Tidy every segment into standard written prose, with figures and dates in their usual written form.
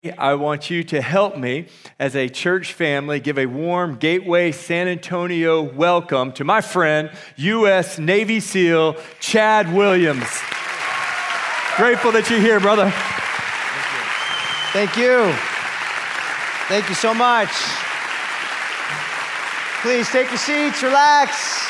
I want you to help me as a church family give a warm Gateway San Antonio welcome to my friend, U.S. Navy SEAL, Chad Williams. Grateful that you're here, brother. Thank you. Thank you so much. Please take your seats, relax.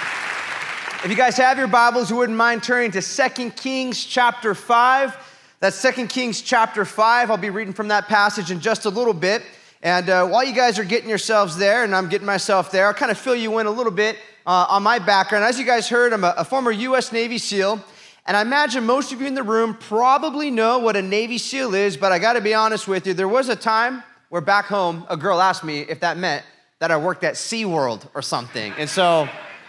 If you guys have your Bibles, you wouldn't mind turning to 2 Kings chapter 5. That's 2 Kings chapter 5. I'll be reading from that passage in just a little bit. And while you guys are getting yourselves there, and I'm getting myself there, I'll kind of fill you in a little bit on my background. As you guys heard, I'm a former U.S. Navy SEAL. And I imagine most of you in the room probably know what a Navy SEAL is, but I got to be honest with you. There was a time where back home, a girl asked me if that meant that I worked at SeaWorld or something. And so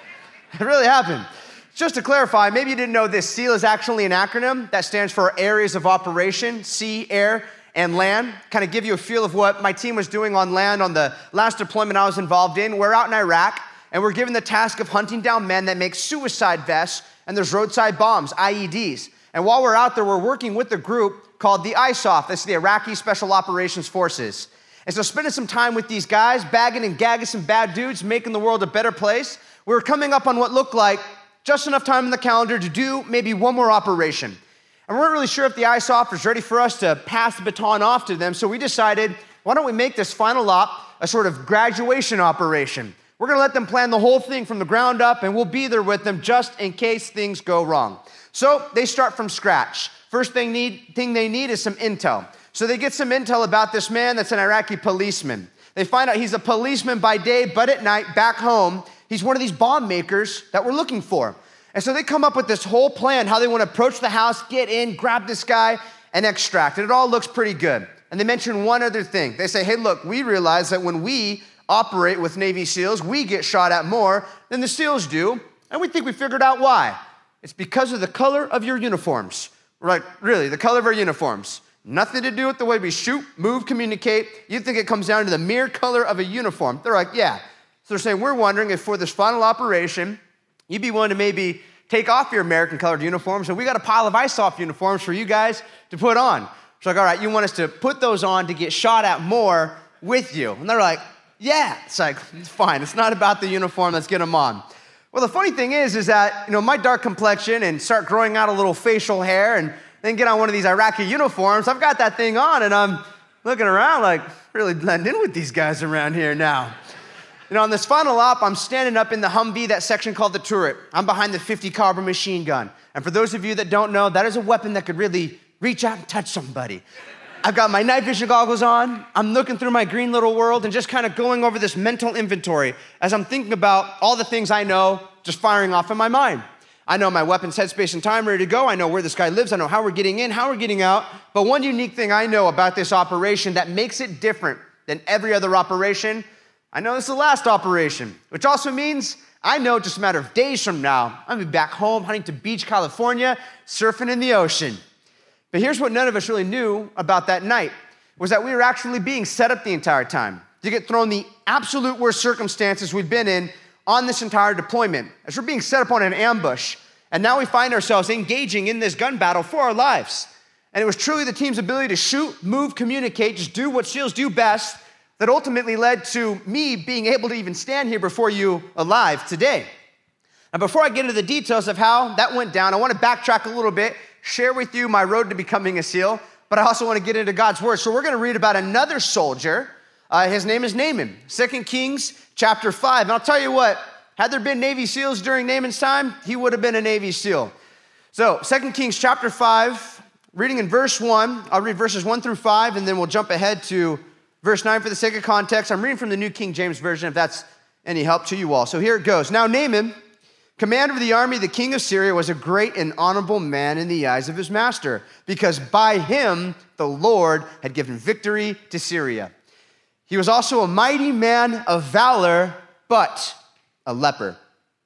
it really happened. Just to clarify, maybe you didn't know this, SEAL is actually an acronym that stands for Areas of Operation, sea, air, and land. Kind of give you a feel of what my team was doing on land on the last deployment I was involved in. We're out in Iraq, and we're given the task of hunting down men that make suicide vests, and there's roadside bombs, IEDs. And while we're out there, we're working with a group called the ISOF. That's the Iraqi Special Operations Forces. And so spending some time with these guys, bagging and gagging some bad dudes, making the world a better place, we were coming up on what looked like just enough time in the calendar to do maybe one more operation. And we weren't really sure if the ISOF was ready for us to pass the baton off to them, so we decided, why don't we make this final op a sort of graduation operation? We're gonna let them plan the whole thing from the ground up, and we'll be there with them just in case things go wrong. So they start from scratch. First thing they need is some intel. So they get some intel about this man that's an Iraqi policeman. They find out he's a policeman by day, but at night, back home, he's one of these bomb makers that we're looking for. And so they come up with this whole plan, how they want to approach the house, get in, grab this guy, and extract. And it all looks pretty good. And they mention one other thing. They say, hey, look, we realize that when we operate with Navy SEALs, we get shot at more than the SEALs do. And we think we figured out why. It's because of the color of your uniforms. We're like, really, the color of our uniforms? Nothing to do with the way we shoot, move, communicate. You think it comes down to the mere color of a uniform. They're like, yeah. So they're saying, we're wondering if for this final operation, you'd be willing to maybe take off your American colored uniforms, and we got a pile of ISOF uniforms for you guys to put on. It's like, all right, you want us to put those on to get shot at more with you. And they're like, yeah. It's like, it's fine. It's not about the uniform. Let's get them on. Well, the funny thing is that, my dark complexion and start growing out a little facial hair and then get on one of these Iraqi uniforms. I've got that thing on, and I'm looking around like, really blend in with these guys around here now. On this final op, I'm standing up in the Humvee, that section called the turret. I'm behind the 50 caliber machine gun. And for those of you that don't know, that is a weapon that could really reach out and touch somebody. I've got my night vision goggles on. I'm looking through my green little world and just kind of going over this mental inventory as I'm thinking about all the things I know just firing off in my mind. I know my weapons, headspace, and time ready to go. I know where this guy lives. I know how we're getting in, how we're getting out. But one unique thing I know about this operation that makes it different than every other operation, I know this is the last operation, which also means I know just a matter of days from now, I'm gonna be back home, Huntington Beach, California, surfing in the ocean. But here's what none of us really knew about that night, was that we were actually being set up the entire time to get thrown the absolute worst circumstances we've been in on this entire deployment, as we're being set up on an ambush. And now we find ourselves engaging in this gun battle for our lives. And it was truly the team's ability to shoot, move, communicate, just do what SEALs do best that ultimately led to me being able to even stand here before you alive today. Now, before I get into the details of how that went down, I want to backtrack a little bit, share with you my road to becoming a SEAL, but I also want to get into God's word. So we're going to read about another soldier. His name is Naaman, 2 Kings chapter 5. And I'll tell you what, had there been Navy SEALs during Naaman's time, he would have been a Navy SEAL. So 2 Kings chapter 5, reading in verse 1, I'll read verses 1 through 5, and then we'll jump ahead to verse 9 for the sake of context. I'm reading from the New King James Version, if that's any help to you all. So here it goes. Now Naaman, commander of the army of the king of Syria, was a great and honorable man in the eyes of his master, because by him the Lord had given victory to Syria. He was also a mighty man of valor, but a leper.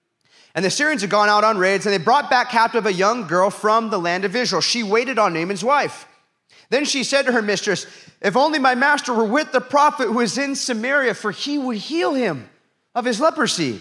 And the Syrians had gone out on raids, and they brought back captive a young girl from the land of Israel. She waited on Naaman's wife. Then she said to her mistress, if only my master were with the prophet who is in Samaria, for he would heal him of his leprosy.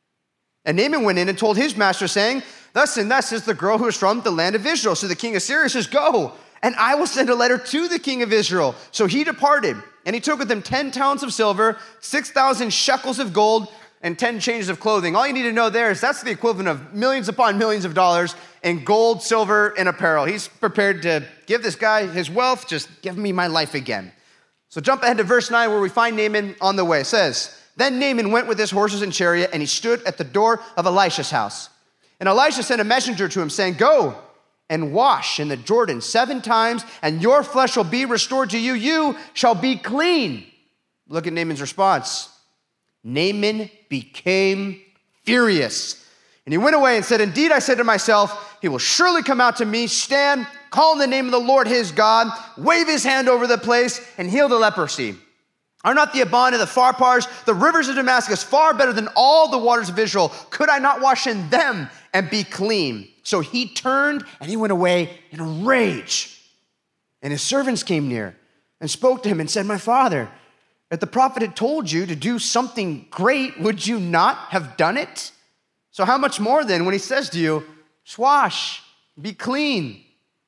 And Naaman went in and told his master, saying, thus and thus is the girl who is from the land of Israel. So the king of Syria says, go, and I will send a letter to the king of Israel. So he departed, and he took with him 10 talents of silver, 6,000 shekels of gold, and 10 changes of clothing. All you need to know there is that's the equivalent of millions upon millions of dollars in gold, silver, and apparel. He's prepared to give this guy his wealth, just give me my life again. So jump ahead to verse 9 where we find Naaman on the way. It says, then Naaman went with his horses and chariot, and he stood at the door of Elisha's house. And Elisha sent a messenger to him saying, go and wash in the Jordan 7 times, and your flesh will be restored to you. You shall be clean. Look at Naaman's response. Naaman became furious. And he went away and said, indeed, I said to myself, he will surely come out to me, stand, call in the name of the Lord his God, wave his hand over the place, and heal the leprosy. Are not the Abana, the Pharpars, the rivers of Damascus far better than all the waters of Israel? Could I not wash in them and be clean? So he turned and he went away in a rage. And his servants came near and spoke to him and said, my father, if the prophet had told you to do something great, would you not have done it? So how much more then when he says to you, wash, be clean?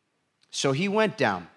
So he went down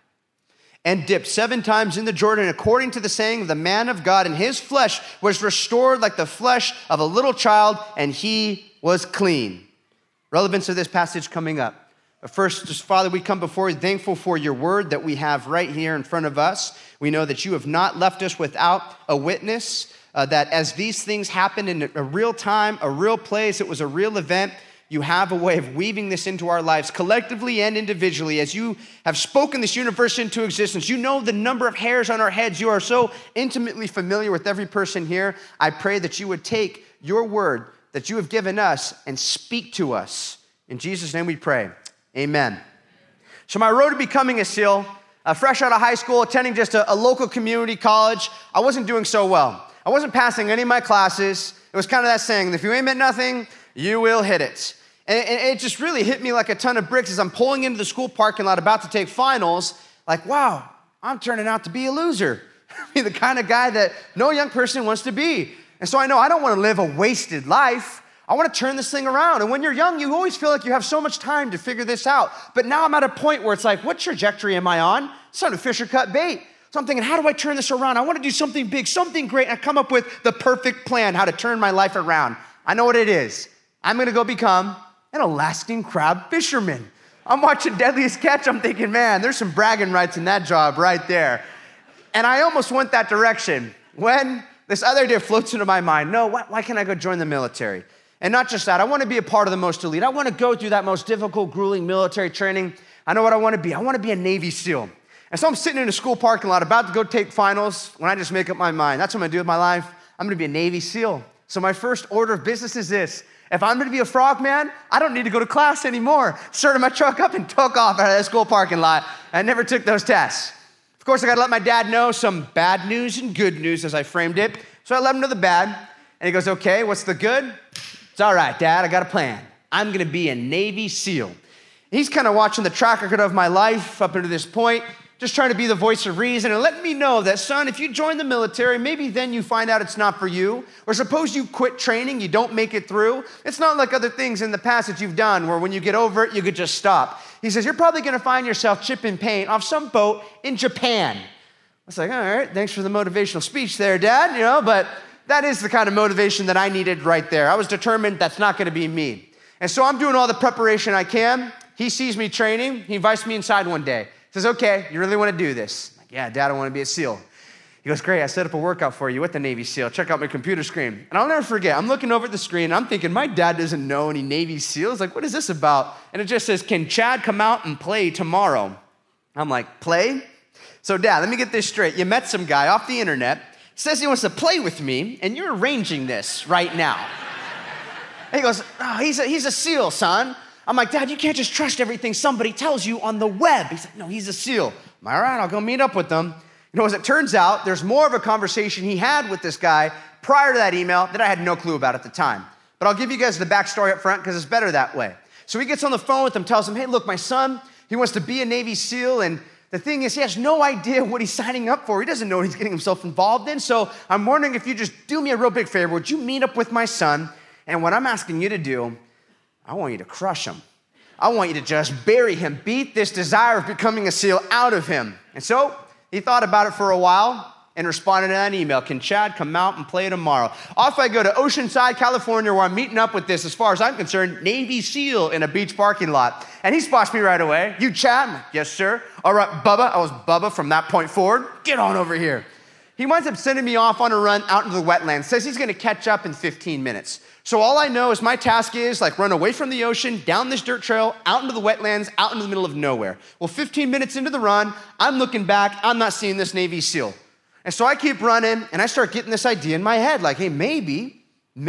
and dipped 7 times in the Jordan according to the saying of the man of God, and his flesh was restored like the flesh of a little child, and he was clean. Relevance of this passage coming up. But first, just Father, we come before you thankful for your word that we have right here in front of us. We know that you have not left us without a witness, that as these things happen in a real time, a real place, it was a real event, you have a way of weaving this into our lives collectively and individually. As you have spoken this universe into existence, you know the number of hairs on our heads. You are so intimately familiar with every person here. I pray that you would take your word that you have given us and speak to us. In Jesus' name we pray, amen. So my road to becoming a SEAL, fresh out of high school, attending just a local community college, I wasn't doing so well. I wasn't passing any of my classes. It was kind of that saying, if you aim at nothing, you will hit it. And it just really hit me like a ton of bricks as I'm pulling into the school parking lot about to take finals. Like, wow, I'm turning out to be a loser. The kind of guy that no young person wants to be. And so I know I don't want to live a wasted life. I want to turn this thing around. And when you're young, you always feel like you have so much time to figure this out. But now I'm at a point where it's like, what trajectory am I on? It's time to fish or cut bait. So I'm thinking, how do I turn this around? I want to do something big, something great. And I come up with the perfect plan, how to turn my life around. I know what it is. I'm going to go become an Alaskan crab fisherman. I'm watching Deadliest Catch. I'm thinking, man, there's some bragging rights in that job right there. And I almost went that direction when this other idea floats into my mind. No, why can't I go join the military? And not just that, I want to be a part of the most elite. I want to go through that most difficult, grueling military training. I know what I want to be. I want to be a Navy SEAL. And so I'm sitting in a school parking lot about to go take finals when I just make up my mind. That's what I'm going to do with my life. I'm going to be a Navy SEAL. So my first order of business is this. If I'm going to be a frogman, I don't need to go to class anymore. Started my truck up and took off out of that school parking lot. I never took those tests. Of course, I got to let my dad know some bad news and good news as I framed it. So I let him know the bad. And he goes, okay, what's the good? It's all right, Dad, I got a plan. I'm going to be a Navy SEAL. He's kind of watching the track record of my life up until this point, just trying to be the voice of reason and letting me know that, son, if you join the military, maybe then you find out it's not for you. Or suppose you quit training, you don't make it through. It's not like other things in the past that you've done where when you get over it, you could just stop. He says, you're probably going to find yourself chipping paint off some boat in Japan. I was like, all right, thanks for the motivational speech there, Dad, but that is the kind of motivation that I needed right there. I was determined that's not going to be me. And so I'm doing all the preparation I can. He sees me training. He invites me inside one day. Says, okay, you really want to do this? I'm like, yeah, Dad, I want to be a SEAL. He goes, great, I set up a workout for you with the Navy SEAL. Check out my computer screen. And I'll never forget, I'm looking over at the screen, and I'm thinking, my dad doesn't know any Navy SEALs. Like, what is this about? And it just says, can Chad come out and play tomorrow? I'm like, play? So, Dad, let me get this straight. You met some guy off the internet, says he wants to play with me, and you're arranging this right now. And he goes, oh, he's a SEAL, son. I'm like, Dad, you can't just trust everything somebody tells you on the web. He's like, no, he's a SEAL. I'm like, all right, I'll go meet up with them. As it turns out, there's more of a conversation he had with this guy prior to that email that I had no clue about at the time. But I'll give you guys the backstory up front because it's better that way. So he gets on the phone with him, tells him, hey, look, my son, he wants to be a Navy SEAL, and the thing is, he has no idea what he's signing up for. He doesn't know what he's getting himself involved in. So I'm wondering if you just do me a real big favor. Would you meet up with my son? And what I'm asking you to do, I want you to crush him. I want you to just bury him, beat this desire of becoming a SEAL out of him. And so he thought about it for a while and responded to that email. Can Chad come out and play tomorrow? Off I go to Oceanside, California, where I'm meeting up with this, as far as I'm concerned, Navy SEAL in a beach parking lot. And he spots me right away. You Chad? I'm like, yes, sir. All right, Bubba. I was Bubba from that point forward. Get on over here. He winds up sending me off on a run out into the wetlands. Says he's gonna catch up in 15 minutes. So all I know is my task is run away from the ocean, down this dirt trail, out into the wetlands, out into the middle of nowhere. Well, 15 minutes into the run, I'm looking back, I'm not seeing this Navy SEAL. And so I keep running and I start getting this idea in my head, hey, maybe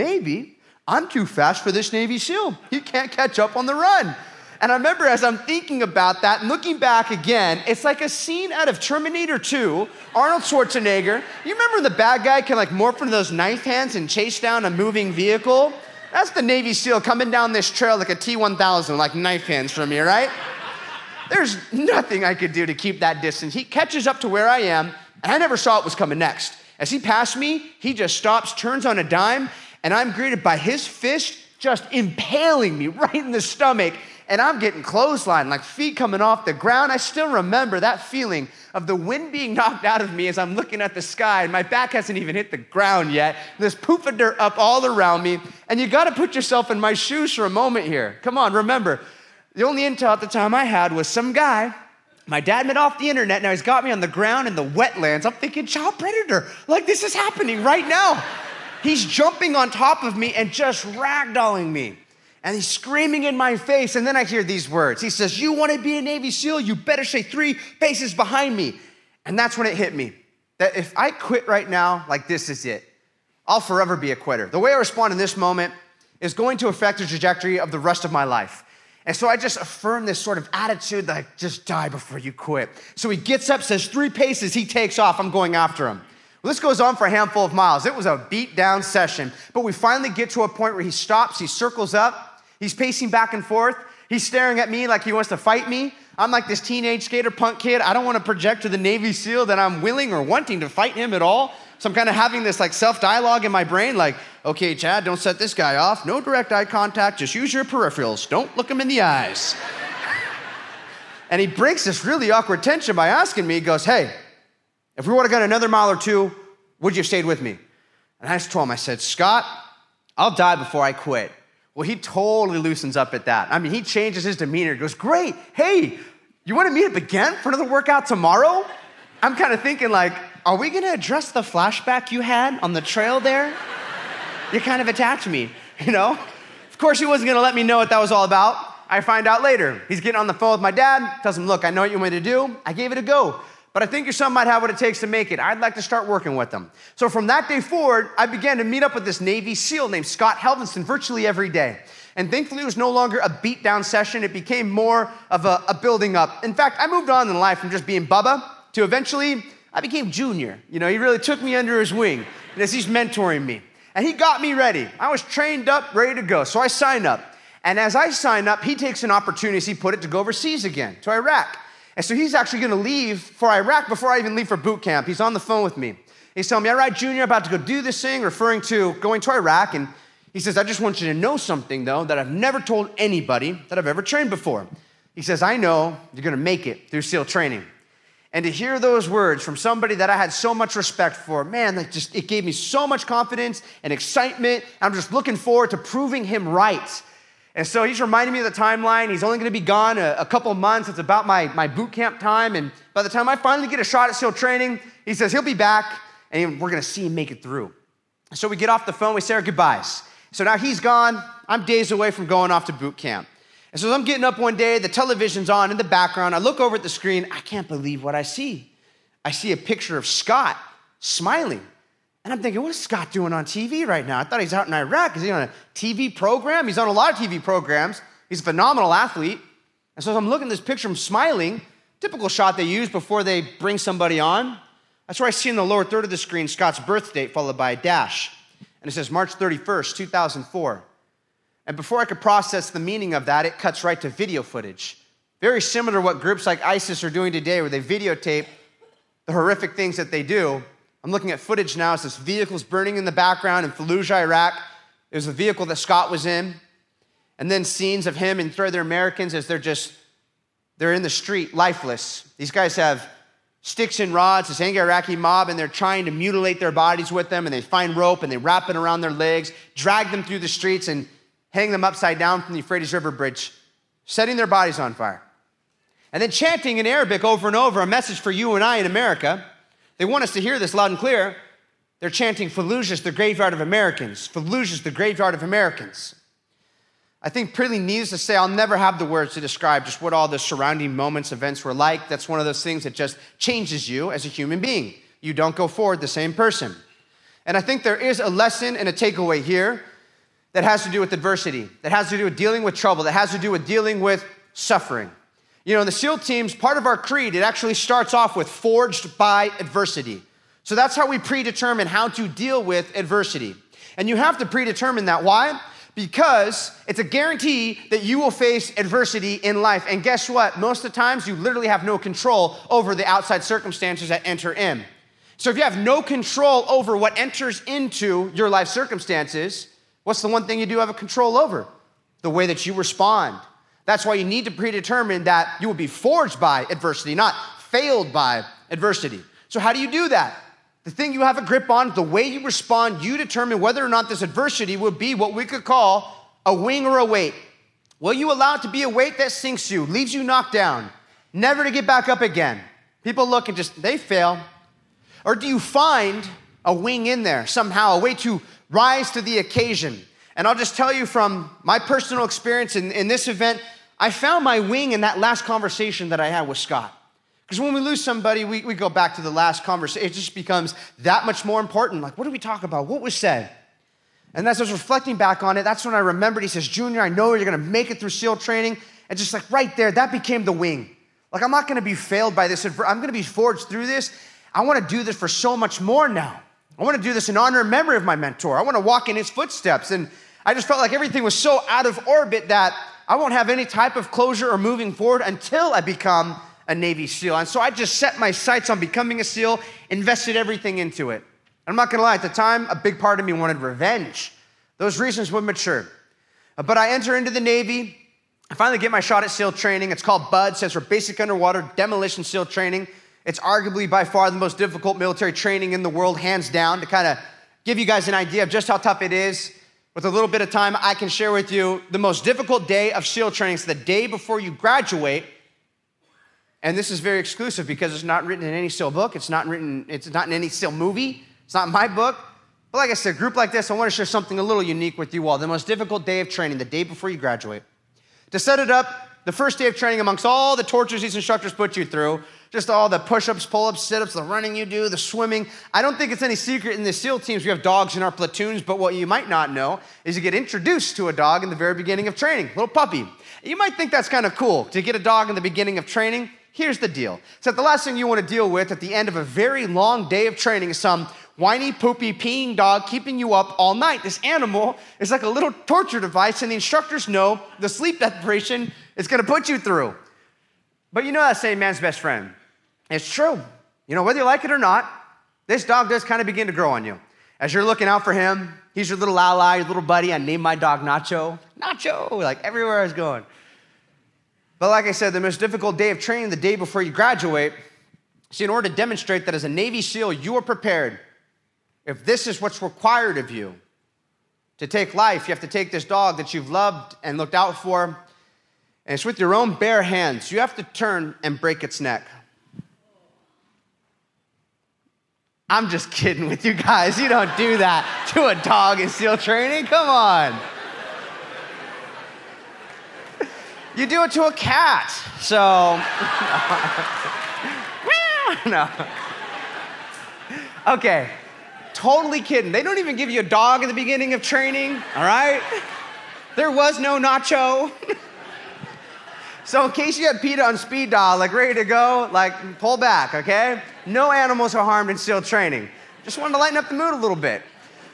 I'm too fast for this Navy SEAL. He can't catch up on the run. And I remember as I'm thinking about that and looking back again, it's like a scene out of Terminator 2, Arnold Schwarzenegger. You remember the bad guy can morph into those knife hands and chase down a moving vehicle? That's the Navy SEAL coming down this trail like a T-1000, like knife hands from me, right? There's nothing I could do to keep that distance. He catches up to where I am, and I never saw what was coming next. As he passed me, he just stops, turns on a dime, and I'm greeted by his fist just impaling me right in the stomach. And I'm getting clotheslined, feet coming off the ground. I still remember that feeling of the wind being knocked out of me as I'm looking at the sky, and my back hasn't even hit the ground yet. There's poof of dirt up all around me, and you gotta put yourself in my shoes for a moment here. Come on, remember, the only intel at the time I had was some guy my dad met off the internet. Now he's got me on the ground in the wetlands. I'm thinking, child predator, this is happening right now. He's jumping on top of me and just ragdolling me. And he's screaming in my face, and then I hear these words. He says, you want to be a Navy SEAL? You better stay 3 paces behind me. And that's when it hit me, that if I quit right now, this is it. I'll forever be a quitter. The way I respond in this moment is going to affect the trajectory of the rest of my life. And so I just affirm this sort of attitude that just die before you quit. So he gets up, says 3 paces, he takes off, I'm going after him. Well, this goes on for a handful of miles. It was a beat down session, but we finally get to a point where he stops, he circles up, he's pacing back and forth. He's staring at me like he wants to fight me. I'm like this teenage skater punk kid. I don't want to project to the Navy SEAL that I'm willing or wanting to fight him at all. So I'm kind of having this self-dialogue in my brain okay, Chad, don't set this guy off. No direct eye contact. Just use your peripherals. Don't look him in the eyes. And he breaks this really awkward tension by asking me, he goes, hey, if we would have got another mile or 2, would you have stayed with me? And I just told him, I said, Scott, I'll die before I quit. Well, he totally loosens up at that. He changes his demeanor. He goes, great. Hey, you want to meet up again for another workout tomorrow? I'm kind of thinking are we going to address the flashback you had on the trail there? You kind of attacked me, Of course, he wasn't going to let me know what that was all about. I find out later. He's getting on the phone with my dad, tells him, look, I know what you want me to do. I gave it a go. But I think your son might have what it takes to make it. I'd like to start working with him. So from that day forward, I began to meet up with this Navy SEAL named Scott Helvinson virtually every day. And thankfully, it was no longer a beat down session. It became more of a building up. In fact, I moved on in life from just being Bubba to eventually, I became Junior. He really took me under his wing as he's mentoring me. And he got me ready. I was trained up, ready to go. So I signed up. And as I sign up, he takes an opportunity, as he put it, to go overseas again, to Iraq. And so he's actually going to leave for Iraq before I even leave for boot camp. He's on the phone with me. He's telling me, all right, Junior, about to go do this thing, referring to going to Iraq. And he says, I just want you to know something, though, that I've never told anybody that I've ever trained before. He says, I know you're going to make it through SEAL training. And to hear those words from somebody that I had so much respect for, man, it gave me so much confidence and excitement. I'm just looking forward to proving him right. And so he's reminding me of the timeline. He's only going to be gone a couple of months. It's about my boot camp time. And by the time I finally get a shot at SEAL training, he says he'll be back, and we're going to see him make it through. So we get off the phone. We say our goodbyes. So now he's gone. I'm days away from going off to boot camp. And so as I'm getting up one day, the television's on in the background. I look over at the screen. I can't believe what I see. I see a picture of Scott smiling. And I'm thinking, what is Scott doing on TV right now? I thought he's out in Iraq. Is he on a TV program? He's on a lot of TV programs. He's a phenomenal athlete. And so as I'm looking at this picture of him smiling, typical shot they use before they bring somebody on. That's where I see in the lower third of the screen Scott's birth date followed by a dash. And it says March 31st, 2004. And before I could process the meaning of that, it cuts right to video footage. Very similar to what groups like ISIS are doing today, where they videotape the horrific things that they do. I'm looking at footage now as this vehicle's burning in the background in Fallujah, Iraq. It was the vehicle that Scott was in. And then scenes of him and 3 other Americans as they're in the street, lifeless. These guys have sticks and rods, this angry Iraqi mob, and they're trying to mutilate their bodies with them, and they find rope, and they wrap it around their legs, drag them through the streets, and hang them upside down from the Euphrates River Bridge, setting their bodies on fire. And then chanting in Arabic over and over a message for you and I in America. They want us to hear this loud and clear. They're chanting, Fallujah's the graveyard of Americans. Fallujah's the graveyard of Americans. I think pretty needless to say, I'll never have the words to describe just what all the surrounding moments, events were like. That's one of those things that just changes you as a human being. You don't go forward the same person. And I think there is a lesson and a takeaway here that has to do with adversity, that has to do with dealing with trouble, that has to do with dealing with suffering. You know, in the SEAL teams, part of our creed, it actually starts off with forged by adversity. So that's how we predetermine how to deal with adversity. And you have to predetermine that. Why? Because it's a guarantee that you will face adversity in life. And guess what? Most of the times, you literally have no control over the outside circumstances that enter in. So if you have no control over what enters into your life circumstances, what's the one thing you do have a control over? The way that you respond. That's why you need to predetermine that you will be forged by adversity, not failed by adversity. So how do you do that? The thing you have a grip on, the way you respond, you determine whether or not this adversity will be what we could call a wing or a weight. Will you allow it to be a weight that sinks you, leaves you knocked down, never to get back up again? People look and they fail. Or do you find a wing in there somehow, a way to rise to the occasion? And I'll just tell you from my personal experience in this event, I found my wing in that last conversation that I had with Scott. Because when we lose somebody, we go back to the last conversation. It just becomes that much more important. Like, what did we talk about? What was said? And as I was reflecting back on it, that's when I remembered, he says, Junior, I know you're going to make it through SEAL training. And just like right there, that became the wing. Like, I'm not going to be failed by this. I'm going to be forged through this. I want to do this for so much more now. I want to do this in honor and memory of my mentor. I want to walk in his footsteps. And I just felt like everything was so out of orbit that I won't have any type of closure or moving forward until I become a Navy SEAL. And so I just set my sights on becoming a SEAL, invested everything into it. I'm not gonna lie, at the time, a big part of me wanted revenge. Those reasons would mature. But I enter into the Navy. I finally get my shot at SEAL training. It's called BUD, stands for Basic Underwater Demolition SEAL Training. It's arguably by far the most difficult military training in the world, hands down. To kind of give you guys an idea of just how tough it is, with a little bit of time, I can share with you the most difficult day of SEAL training. It's the day before you graduate. And this is very exclusive because it's not written in any SEAL book. It's not in any SEAL movie. It's not in my book. But like I said, a group like this, I want to share something a little unique with you all. The most difficult day of training, the day before you graduate. To set it up, the first day of training amongst all the tortures these instructors put you through, just all the push-ups, pull-ups, sit-ups, the running you do, the swimming. I don't think it's any secret in the SEAL teams we have dogs in our platoons, but what you might not know is you get introduced to a dog in the very beginning of training, little puppy. You might think that's kind of cool to get a dog in the beginning of training. Here's the deal. So the last thing you want to deal with at the end of a very long day of training is some whiny, poopy, peeing dog keeping you up all night. This animal is like a little torture device, and the instructors know the sleep deprivation is going to put you through. But you know that saying, man's best friend. It's true. You know, whether you like it or not, this dog does kind of begin to grow on you. As you're looking out for him, he's your little ally, your little buddy. I named my dog Nacho. Nacho, like everywhere I was going. But like I said, the most difficult day of training, the day before you graduate. See, in order to demonstrate that as a Navy SEAL, you are prepared. If this is what's required of you to take life, you have to take this dog that you've loved and looked out for, and it's with your own bare hands. You have to turn and break its neck. I'm just kidding with you guys. You don't do that to a dog in SEAL training. Come on. You do it to a cat. So, no. Okay, totally kidding. They don't even give you a dog in the beginning of training, all right? There was no Nacho. So in case you had PETA on speed dial, like ready to go, like pull back, okay? No animals are harmed in SEAL training. Just wanted to lighten up the mood a little bit.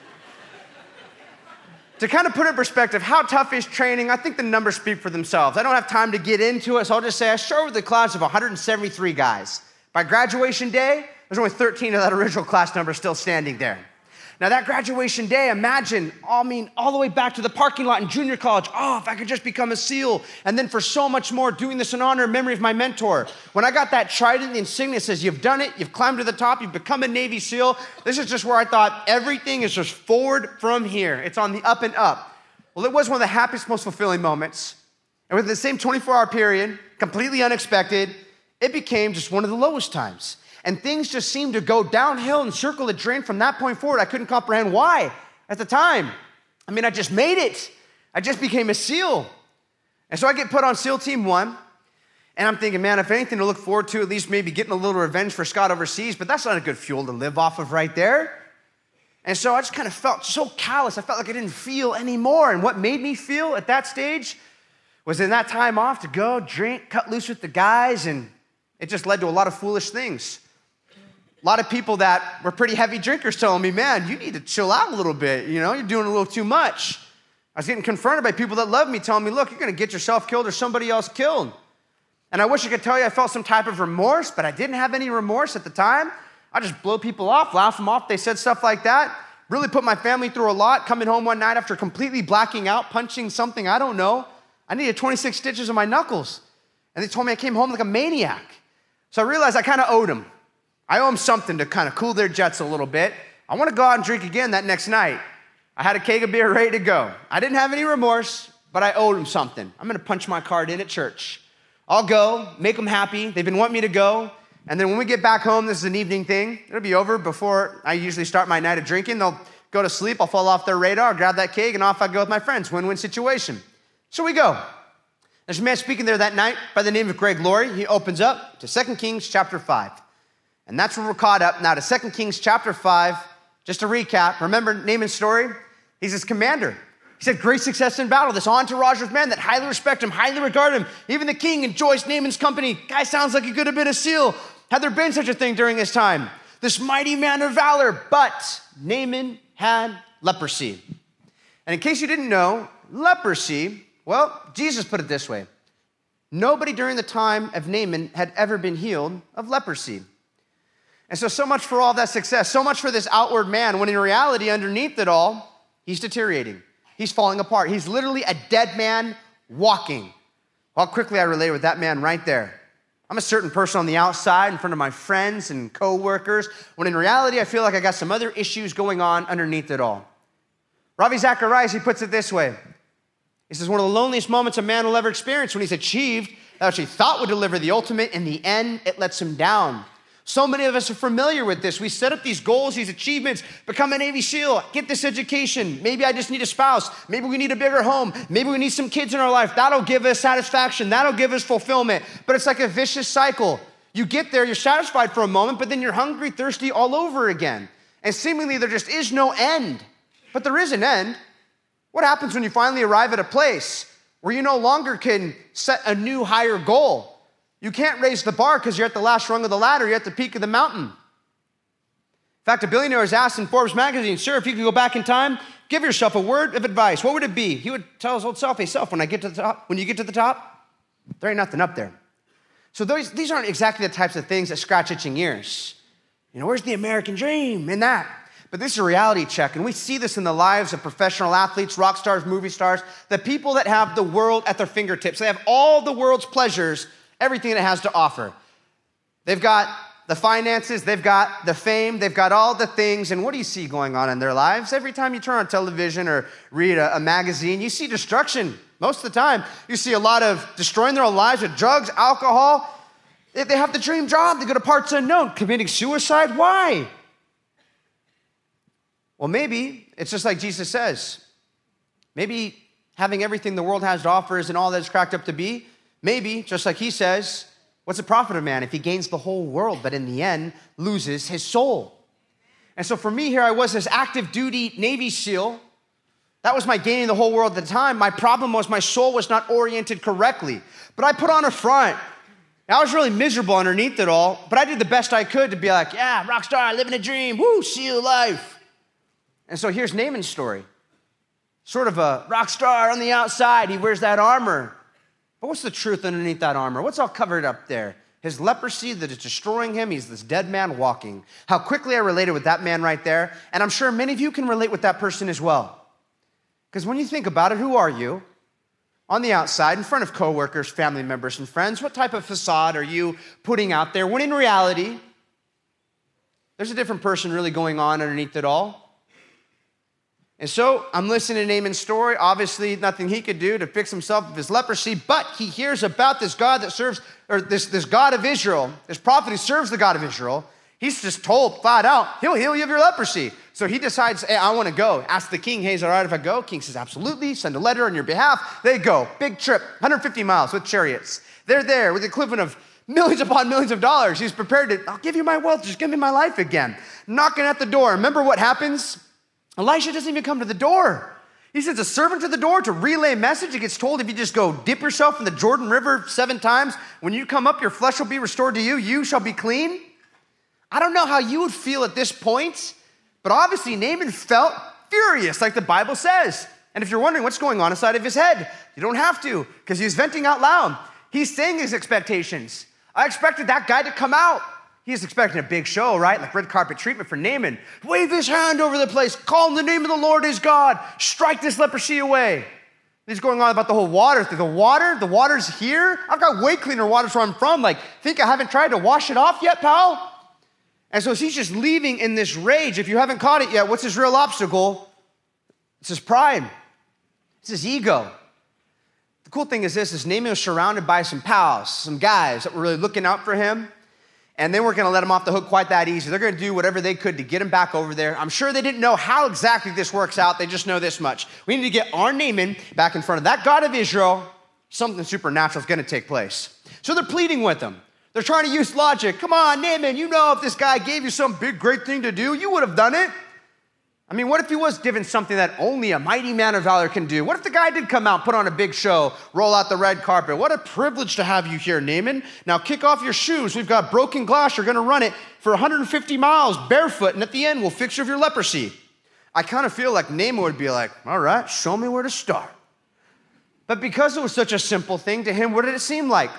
To kind of put it in perspective, how tough is training? I think the numbers speak for themselves. I don't have time to get into it, so I'll just say I started with a class of 173 guys. By graduation day, there's only 13 of that original class number still standing there. Now that graduation day, imagine, all the way back to the parking lot in junior college. Oh, if I could just become a SEAL. And then for so much more, doing this in honor and memory of my mentor. When I got that trident, the insignia says, you've done it, you've climbed to the top, you've become a Navy SEAL. This is just where I thought everything is just forward from here. It's on the up and up. Well, it was one of the happiest, most fulfilling moments. And within the same 24-hour period, completely unexpected, it became just one of the lowest times. And things just seemed to go downhill and circle the drain from that point forward. I couldn't comprehend why at the time. I just made it. I just became a SEAL. And so I get put on SEAL Team 1. And I'm thinking, man, if anything to look forward to, at least maybe getting a little revenge for Scott overseas. But that's not a good fuel to live off of right there. And so I just kind of felt so callous. I felt like I didn't feel anymore. And what made me feel at that stage was in that time off to go drink, cut loose with the guys. And it just led to a lot of foolish things. A lot of people that were pretty heavy drinkers telling me, man, you need to chill out a little bit. You're doing a little too much. I was getting confronted by people that love me telling me, look, you're going to get yourself killed or somebody else killed. And I wish I could tell you I felt some type of remorse, but I didn't have any remorse at the time. I just blow people off, laugh them off. They said stuff like that. Really put my family through a lot. Coming home one night after completely blacking out, punching something, I don't know. I needed 26 stitches on my knuckles. And they told me I came home like a maniac. So I realized I kind of owed them. I owe them something to kind of cool their jets a little bit. I want to go out and drink again that next night. I had a keg of beer ready to go. I didn't have any remorse, but I owed them something. I'm going to punch my card in at church. I'll go, make them happy. They've been wanting me to go. And then when we get back home, this is an evening thing. It'll be over before I usually start my night of drinking. They'll go to sleep. I'll fall off their radar, grab that keg, and off I go with my friends. Win-win situation. So we go. There's a man speaking there that night by the name of Greg Laurie. He opens up to 2 Kings chapter 5. And that's where we're caught up now to 2 Kings chapter 5. Just to recap, remember Naaman's story? He's his commander. He's had great success in battle. This entourage of men that highly respect him, highly regard him. Even the king enjoys Naaman's company. Guy sounds like he could have been a SEAL. Had there been such a thing during his time? This mighty man of valor. But Naaman had leprosy. And in case you didn't know, leprosy, well, Jesus put it this way. Nobody during the time of Naaman had ever been healed of leprosy. And so much for all that success, so much for this outward man, when in reality, underneath it all, he's deteriorating. He's falling apart. He's literally a dead man walking. How quickly I relate with that man right there. I'm a certain person on the outside in front of my friends and coworkers, when in reality, I feel like I got some other issues going on underneath it all. Ravi Zacharias, he puts it this way. He says, one of the loneliest moments a man will ever experience when he's achieved that which he thought would deliver the ultimate. In the end, it lets him down. So many of us are familiar with this. We set up these goals, these achievements, become a Navy SEAL, get this education. Maybe I just need a spouse. Maybe we need a bigger home. Maybe we need some kids in our life. That'll give us satisfaction. That'll give us fulfillment. But it's like a vicious cycle. You get there, you're satisfied for a moment, but then you're hungry, thirsty all over again. And seemingly there just is no end. But there is an end. What happens when you finally arrive at a place where you no longer can set a new higher goal? You can't raise the bar because you're at the last rung of the ladder. You're at the peak of the mountain. In fact, a billionaire was asked in Forbes magazine, sir, if you could go back in time, give yourself a word of advice. What would it be? He would tell his old self, hey, self, when you get to the top, there ain't nothing up there. So these aren't exactly the types of things that scratch itching ears. Where's the American dream in that? But this is a reality check, and we see this in the lives of professional athletes, rock stars, movie stars, the people that have the world at their fingertips. They have all the world's pleasures, everything that it has to offer. They've got the finances, they've got the fame, they've got all the things, and what do you see going on in their lives? Every time you turn on television or read a magazine, you see destruction. Most of the time, you see a lot of destroying their own lives with drugs, alcohol. They have the dream job, they go to parts unknown, committing suicide. Why? Well, maybe it's just like Jesus says. Maybe having everything the world has to offer isn't all that it's cracked up to be. Maybe, just like he says, what's the profit of man if he gains the whole world, but in the end loses his soul? And so for me here, I was this active duty Navy SEAL. That was my gaining the whole world at the time. My problem was my soul was not oriented correctly. But I put on a front. I was really miserable underneath it all, but I did the best I could to be like, yeah, rock star, living a dream, woo, SEAL life. And so here's Naaman's story. Sort of a rock star on the outside. He wears that armor. But what's the truth underneath that armor? What's all covered up there? His leprosy that is destroying him, he's this dead man walking. How quickly I related with that man right there, and I'm sure many of you can relate with that person as well. Because when you think about it, who are you? On the outside, in front of coworkers, family members, and friends, what type of facade are you putting out there? When in reality, there's a different person really going on underneath it all. And so I'm listening to Naaman's story. Obviously, nothing he could do to fix himself of his leprosy, but he hears about this God that serves, or this God of Israel, this prophet who serves the God of Israel. He's just told flat out, he'll heal you of your leprosy. So he decides, hey, I want to go. Ask the king, hey, is it all right if I go? King says, absolutely. Send a letter on your behalf. They go. Big trip, 150 miles with chariots. They're there with the equivalent of millions upon millions of dollars. He's prepared to, I'll give you my wealth. Just give me my life again. Knocking at the door. Remember what happens? Elisha doesn't even come to the door. He sends a servant to the door to relay a message. He gets told if you just go dip yourself in the Jordan River 7 times, when you come up, your flesh will be restored to you. You shall be clean. I don't know how you would feel at this point, but obviously Naaman felt furious, like the Bible says. And if you're wondering what's going on inside of his head, you don't have to, because he's venting out loud. He's saying his expectations. I expected that guy to come out. He's expecting a big show, right? Like red carpet treatment for Naaman. Wave his hand over the place. Call in the name of the Lord his God. Strike this leprosy away. He's going on about the whole water thing. The water's here. I've got way cleaner water where I'm from. Like, think I haven't tried to wash it off yet, pal? And so he's just leaving in this rage. If you haven't caught it yet, what's his real obstacle? It's his pride. It's his ego. The cool thing is this, is Naaman was surrounded by some pals, some guys that were really looking out for him. And they weren't going to let him off the hook quite that easy. They're going to do whatever they could to get him back over there. I'm sure they didn't know how exactly this works out. They just know this much. We need to get our Naaman back in front of that God of Israel. Something supernatural is going to take place. So they're pleading with him. They're trying to use logic. Come on, Naaman, you know if this guy gave you some big, great thing to do, you would have done it. I mean, what if he was given something that only a mighty man of valor can do? What if the guy did come out, put on a big show, roll out the red carpet? What a privilege to have you here, Naaman. Now kick off your shoes. We've got broken glass. You're going to run it for 150 miles barefoot, and at the end, we'll fix you of your leprosy. I kind of feel like Naaman would be like, all right, show me where to start. But because it was such a simple thing to him, what did it seem like?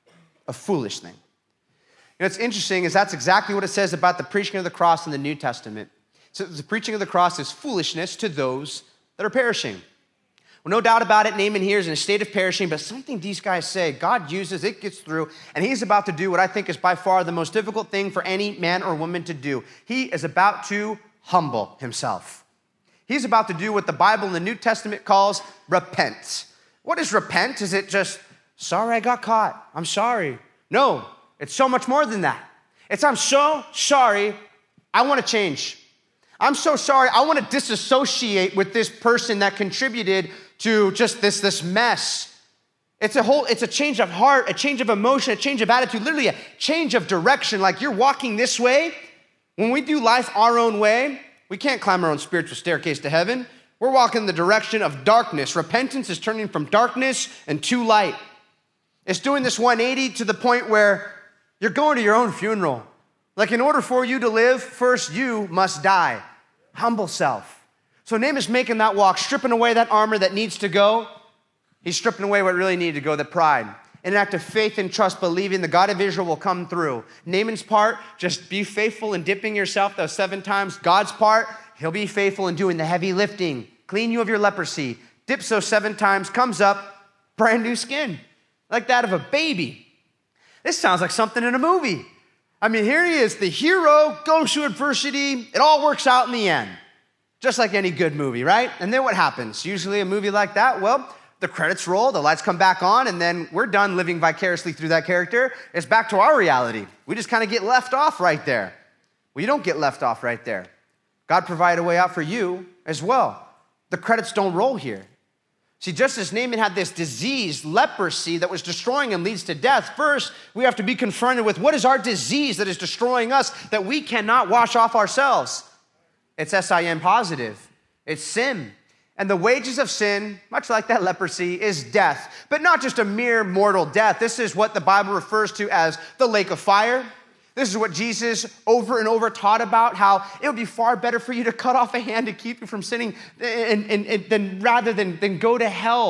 A foolish thing. You know, what's interesting is that's exactly what it says about the preaching of the cross in the New Testament. So the preaching of the cross is foolishness to those that are perishing. Well, no doubt about it, Naaman here is in a state of perishing, but something these guys say, God uses, it gets through, and he's about to do what I think is by far the most difficult thing for any man or woman to do. He is about to humble himself. He's about to do what the Bible in the New Testament calls repent. What is repent? Is it just, sorry I got caught, I'm sorry? No, it's so much more than that. It's I'm so sorry, I want to change. I'm so sorry, I want to disassociate with this person that contributed to just this mess. It's a change of heart, a change of emotion, a change of attitude, literally a change of direction. Like you're walking this way. When we do life our own way, we can't climb our own spiritual staircase to heaven. We're walking in the direction of darkness. Repentance is turning from darkness and to light. It's doing this 180 to the point where you're going to your own funeral. Like in order for you to live, first you must die. Humble self. So Naaman's making that walk, stripping away that armor that needs to go. He's stripping away what really needed to go, the pride. In an act of faith and trust, believing the God of Israel will come through. Naaman's part, just be faithful in dipping yourself those 7 times. God's part, he'll be faithful in doing the heavy lifting. Clean you of your leprosy. Dips those 7 times, comes up, brand new skin. Like that of a baby. This sounds like something in a movie. I mean, here he is, the hero, goes through adversity. It all works out in the end. Just like any good movie, right? And then what happens? Usually a movie like that, well, the credits roll, the lights come back on, and then we're done living vicariously through that character. It's back to our reality. We just kind of get left off right there. Well, you don't get left off right there. God provided a way out for you as well. The credits don't roll here. See, just as Naaman had this disease, leprosy, that was destroying him, leads to death, first, we have to be confronted with what is our disease that is destroying us that we cannot wash off ourselves? It's sin positive. It's sin. And the wages of sin, much like that leprosy, is death. But not just a mere mortal death. This is what the Bible refers to as the lake of fire. This is what Jesus over and over taught about, how it would be far better for you to cut off a hand to keep you from sinning rather than go to hell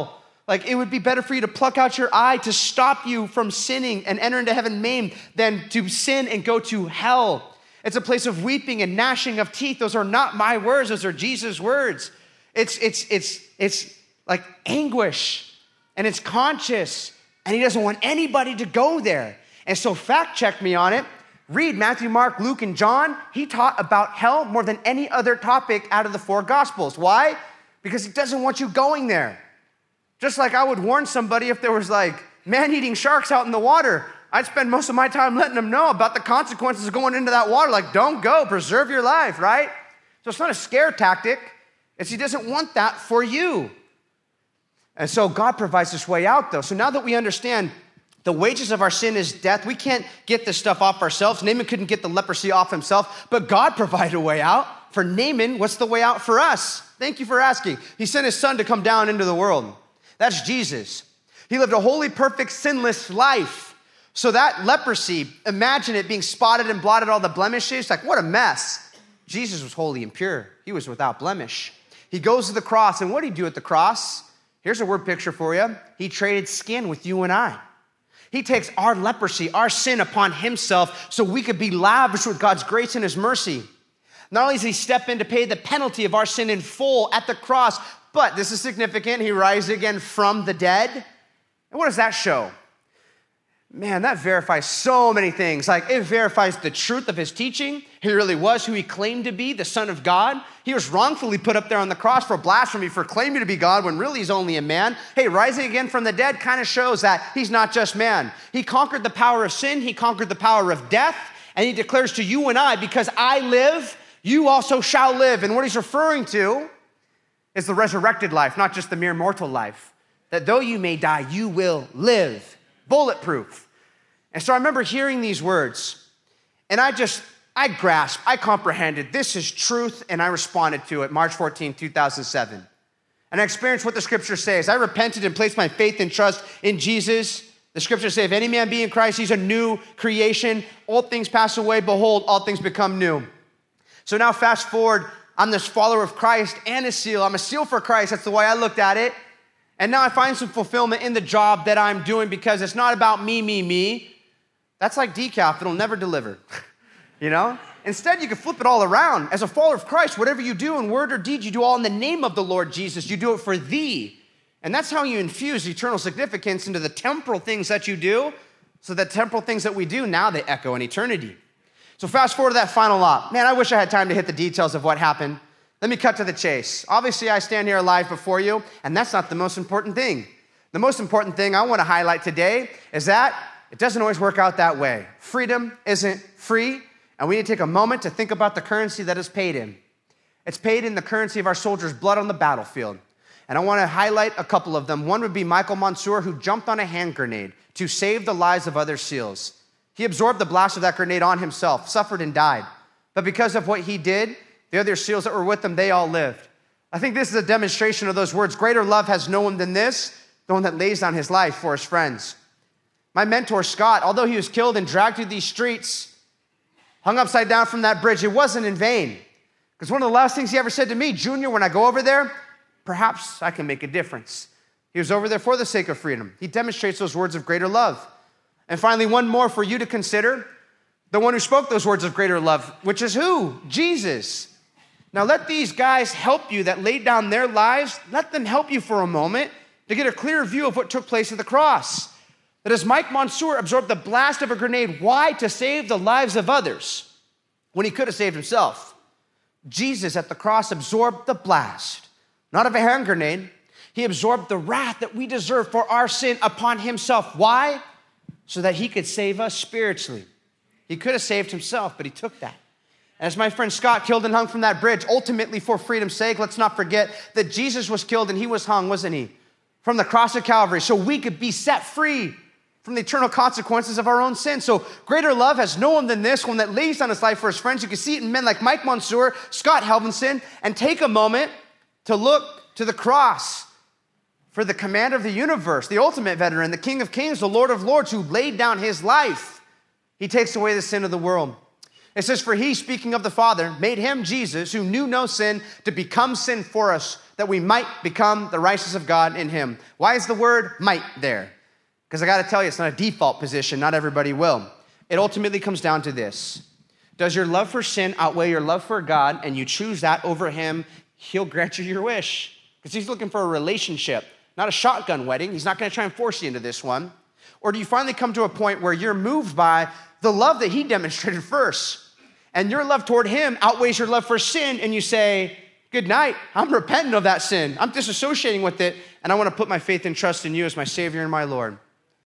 Like, it would be better for you to pluck out your eye to stop you from sinning and enter into heaven maimed than to sin and go to hell. It's a place of weeping and gnashing of teeth. Those are not my words. Those are Jesus' words. It's like anguish, and it's conscious, and he doesn't want anybody to go there. And so fact check me on it. Read Matthew, Mark, Luke, and John. He taught about hell more than any other topic out of the 4 Gospels. Why? Because he doesn't want you going there. Just like I would warn somebody if there was like man-eating sharks out in the water. I'd spend most of my time letting them know about the consequences of going into that water. Like, don't go, preserve your life, right? So it's not a scare tactic. It's he doesn't want that for you. And so God provides this way out, though. So now that we understand the wages of our sin is death, we can't get this stuff off ourselves. Naaman couldn't get the leprosy off himself, but God provided a way out. For Naaman, what's the way out for us? Thank you for asking. He sent his son to come down into the world. That's Jesus. He lived a holy, perfect, sinless life. So that leprosy, imagine it being spotted and blotted, all the blemishes. Like, what a mess. Jesus was holy and pure. He was without blemish. He goes to the cross, and what did he do at the cross? Here's a word picture for you. He traded skin with you and I. He takes our leprosy, our sin upon himself so we could be lavished with God's grace and his mercy. Not only does he step in to pay the penalty of our sin in full at the cross, but this is significant, he rises again from the dead. And what does that show? Man, that verifies so many things. Like, it verifies the truth of his teaching. He really was who he claimed to be, the Son of God. He was wrongfully put up there on the cross for blasphemy, for claiming to be God when really he's only a man. Hey, rising again from the dead kind of shows that he's not just man. He conquered the power of sin. He conquered the power of death. And he declares to you and I, because I live, you also shall live. And what he's referring to is the resurrected life, not just the mere mortal life. That though you may die, you will live. Bulletproof. And so I remember hearing these words, and I grasped, I comprehended, this is truth, and I responded to it, March 14, 2007. And I experienced what the scripture says. I repented and placed my faith and trust in Jesus. The scriptures say, if any man be in Christ, he's a new creation. All things pass away, behold, all things become new. So now fast forward, I'm this follower of Christ and a seal. I'm a seal for Christ. That's the way I looked at it. And now I find some fulfillment in the job that I'm doing because it's not about me. That's like decaf, it'll never deliver, you know? Instead, you can flip it all around. As a follower of Christ, whatever you do in word or deed, you do all in the name of the Lord Jesus. You do it for thee. And that's how you infuse eternal significance into the temporal things that you do, so that temporal things that we do, now they echo in eternity. So fast forward to that final lot. Man, I wish I had time to hit the details of what happened. Let me cut to the chase. Obviously, I stand here alive before you, and that's not the most important thing. The most important thing I want to highlight today is that it doesn't always work out that way. Freedom isn't free, and we need to take a moment to think about the currency that is paid in. It's paid in the currency of our soldiers' blood on the battlefield. And I want to highlight a couple of them. One would be Michael Monsoor, who jumped on a hand grenade to save the lives of other SEALs. He absorbed the blast of that grenade on himself, suffered and died. But because of what he did, the other SEALs that were with him, they all lived. I think this is a demonstration of those words. Greater love has no one than this, the one that lays down his life for his friends. My mentor, Scott, although he was killed and dragged through these streets, hung upside down from that bridge, it wasn't in vain. Because one of the last things he ever said to me, Junior, when I go over there, perhaps I can make a difference. He was over there for the sake of freedom. He demonstrates those words of greater love. And finally, one more for you to consider. The one who spoke those words of greater love, which is who? Jesus. Now let these guys help you that laid down their lives. Let them help you for a moment to get a clear view of what took place at the cross. That as Mike Monsoor absorbed the blast of a grenade, why? To save the lives of others when he could have saved himself. Jesus at the cross absorbed the blast, not of a hand grenade. He absorbed the wrath that we deserve for our sin upon himself. Why? So that he could save us spiritually. He could have saved himself, but he took that. As my friend Scott killed and hung from that bridge, ultimately for freedom's sake, let's not forget that Jesus was killed and he was hung, wasn't he? From the cross of Calvary, so we could be set free from the eternal consequences of our own sin. So greater love has no one than this, one that lays down his life for his friends. You can see it in men like Mike Monsoor, Scott Helvinson, and take a moment to look to the cross for the commander of the universe, the ultimate veteran, the King of Kings, the Lord of Lords, who laid down his life. He takes away the sin of the world. It says, for he, speaking of the Father, made him, Jesus, who knew no sin, to become sin for us, that we might become the righteousness of God in him. Why is the word might there? Because I got to tell you, it's not a default position. Not everybody will. It ultimately comes down to this. Does your love for sin outweigh your love for God, and you choose that over him, he'll grant you your wish. Because he's looking for a relationship, not a shotgun wedding. He's not going to try and force you into this one. Or do you finally come to a point where you're moved by the love that he demonstrated first, and your love toward him outweighs your love for sin, and you say, good night, I'm repentant of that sin. I'm disassociating with it, and I want to put my faith and trust in you as my Savior and my Lord.